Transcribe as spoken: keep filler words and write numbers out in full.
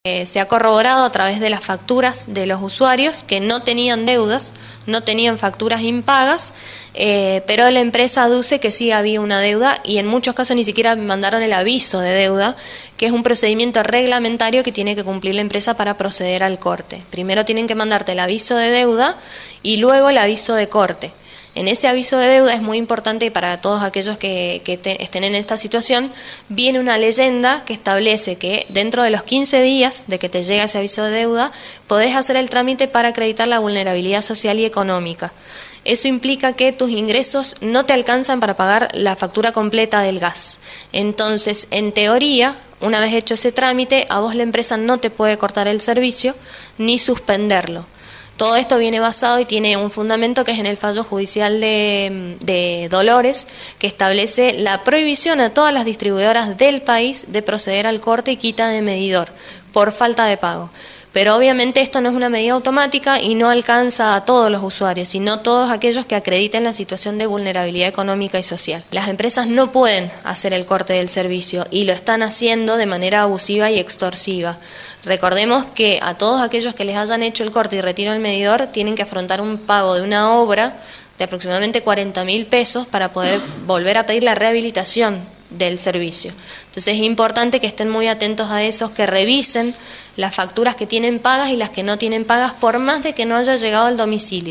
Eh, se ha corroborado a través de las facturas de los usuarios que no tenían deudas, no tenían facturas impagas, eh, pero la empresa aduce que sí había una deuda y en muchos casos ni siquiera mandaron el aviso de deuda, que es un procedimiento reglamentario que tiene que cumplir la empresa para proceder al corte. Primero tienen que mandarte el aviso de deuda y luego el aviso de corte. En ese aviso de deuda es muy importante para todos aquellos que, que te, estén en esta situación, viene una leyenda que establece que dentro de los quince días de que te llega ese aviso de deuda, podés hacer el trámite para acreditar la vulnerabilidad social y económica. Eso implica que tus ingresos no te alcanzan para pagar la factura completa del gas. Entonces, en teoría, una vez hecho ese trámite, a vos la empresa no te puede cortar el servicio ni suspenderlo. Todo esto viene basado y tiene un fundamento que es en el fallo judicial de, de Dolores, que establece la prohibición a todas las distribuidoras del país de proceder al corte y quita de medidor por falta de pago. Pero obviamente esto no es una medida automática y no alcanza a todos los usuarios, sino todos aquellos que acrediten la situación de vulnerabilidad económica y social. Las empresas no pueden hacer el corte del servicio y lo están haciendo de manera abusiva y extorsiva. Recordemos que a todos aquellos que les hayan hecho el corte y retiro del medidor tienen que afrontar un pago de una obra de aproximadamente cuarenta mil pesos para poder volver a pedir la rehabilitación del servicio. Entonces es importante que estén muy atentos a esos, que revisen las facturas que tienen pagas y las que no tienen pagas, por más de que no haya llegado al domicilio.